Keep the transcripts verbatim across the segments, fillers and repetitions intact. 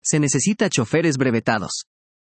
se necesita choferes brevetados.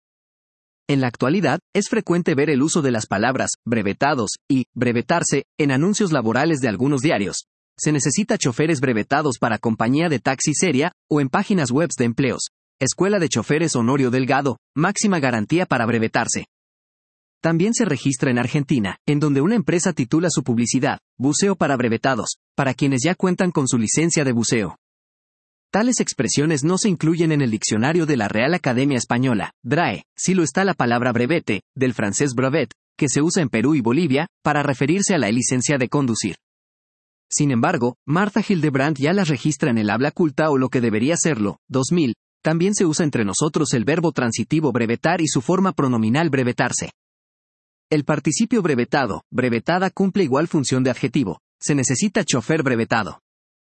En la actualidad, es frecuente ver el uso de las palabras brevetados y brevetarse en anuncios laborales de algunos diarios. Se necesita choferes brevetados para compañía de taxi seria o en páginas web de empleos. Escuela de Choferes Honorio Delgado, máxima garantía para brevetarse. También se registra en Argentina, en donde una empresa titula su publicidad, buceo para brevetados, para quienes ya cuentan con su licencia de buceo. Tales expresiones no se incluyen en el diccionario de la Real Academia Española, D R A E, sí lo está la palabra brevete, del francés brevet, que se usa en Perú y Bolivia, para referirse a la licencia de conducir. Sin embargo, Martha Hildebrandt ya las registra en el habla culta o lo que debería serlo, dos mil, también se usa entre nosotros el verbo transitivo brevetar y su forma pronominal brevetarse. El participio brevetado, brevetada cumple igual función de adjetivo, se necesita chofer brevetado.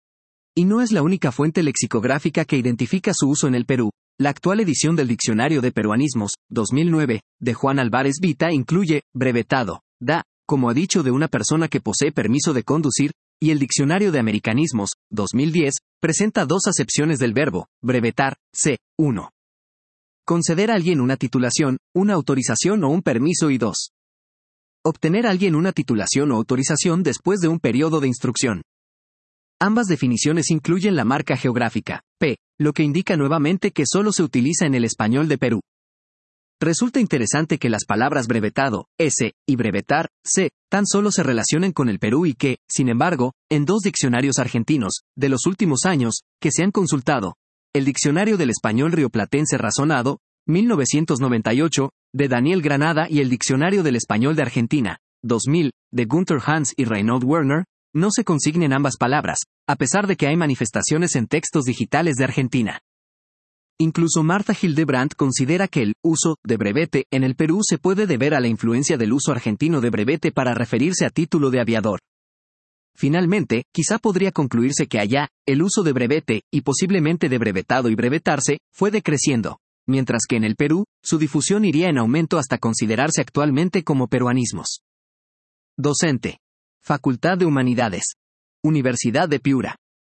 Y no es la única fuente lexicográfica que identifica su uso en el Perú. La actual edición del Diccionario de Peruanismos, dos mil nueve, de Juan Álvarez Vita incluye, brevetado, da, como ha dicho de una persona que posee permiso de conducir, y el Diccionario de Americanismos, dos mil diez, presenta dos acepciones del verbo, brevetar, c. uno. Conceder a alguien una titulación, una autorización o un permiso y dos. Obtener a alguien una titulación o autorización después de un periodo de instrucción. Ambas definiciones incluyen la marca geográfica, P, lo que indica nuevamente que solo se utiliza en el español de Perú. Resulta interesante que las palabras brevetado, S, y brevetar, C, tan solo se relacionen con el Perú y que, sin embargo, en dos diccionarios argentinos, de los últimos años, que se han consultado, el Diccionario del Español Rioplatense Razonado, mil novecientos noventa y ocho, de Daniel Granada y el Diccionario del Español de Argentina, dos mil, de Gunther Hans y Reinhold Werner, no se consignen ambas palabras, a pesar de que hay manifestaciones en textos digitales de Argentina. Incluso Martha Hildebrandt considera que el uso de brevete en el Perú se puede deber a la influencia del uso argentino de brevete para referirse a título de aviador. Finalmente, quizá podría concluirse que allá, el uso de brevete, y posiblemente de brevetado y brevetarse, fue decreciendo, mientras que en el Perú, su difusión iría en aumento hasta considerarse actualmente como peruanismos. Docente. Facultad de Humanidades. Universidad de Piura.